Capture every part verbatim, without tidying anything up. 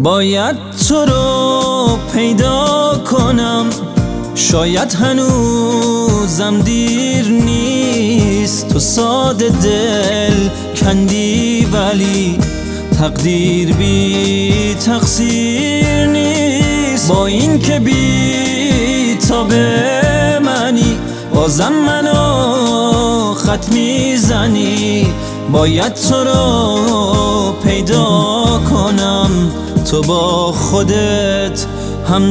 باید تو رو پیدا کنم، شاید هنوزم دیر نیست. تو ساده دل کندی ولی تقدیر بی تقصیر نیست. با این که بی تاب منی بازم منو خط میزنی. باید تو رو پیدا کنم، تو با خودت هم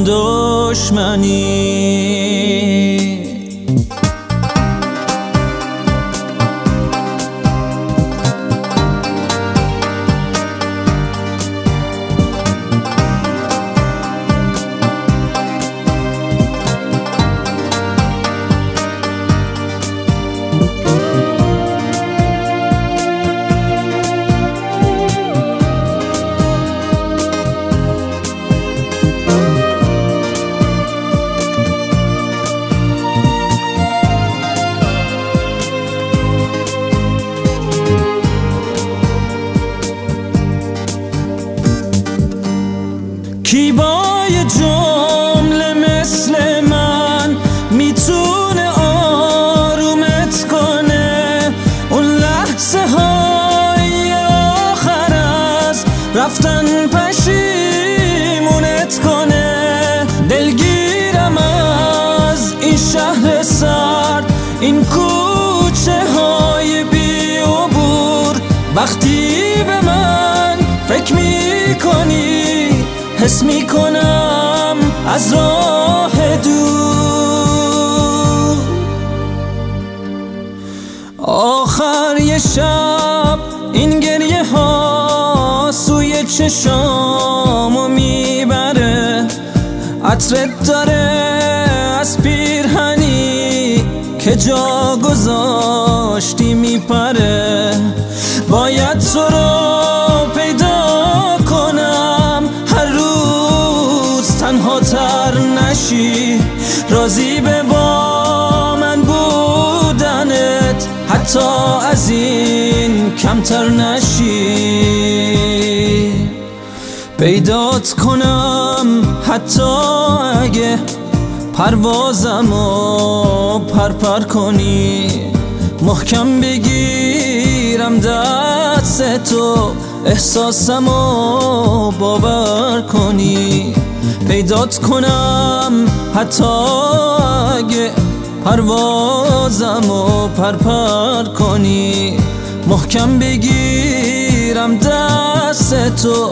دشمنی. کی با یه جمله مثل من میتونه آرومت کنه؟ اون لحظه های آخر از رفتن پشیمونت کنه. دلگیرم از این شهر سرد، این کوچه های بی عبور. وقتی به من فکر میکنی حس میکنم از راه دور. آخر یه شب این گریه ها سوی چشامو میبره. عطرت داره از پیرهنی که جا گذاشتی میپره. باید تو رو پیدا کنم، هر روز تنها تر نشی. راضی به با من بودنت حتی از این کمتر نشی. پیدات کنم حتی اگه پروازمو پرپر کنی. محکم بگیرم دست تو، احساسمو باور کنی. پیدات کنم حتی اگه پروازمو پرپر کنی. محکم بگیرم دست تو،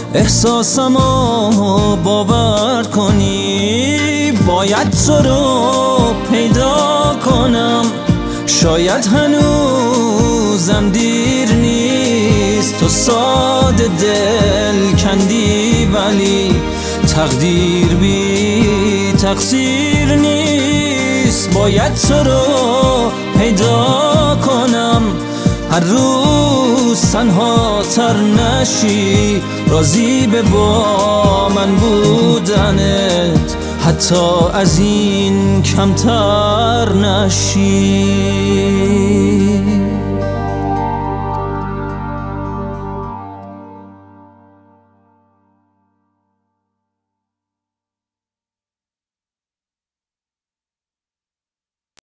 احساسمو باور کنی. باید تو رو پیدا کنم، شاید هنوزم دیر نیست. تو ساده دل کندی ولی تقدیر بی تقصیر نیست. باید تو رو پیدا کنم، هر روز تنها تر نشی. راضی به با من بودنت حتی از این کمتر نشی.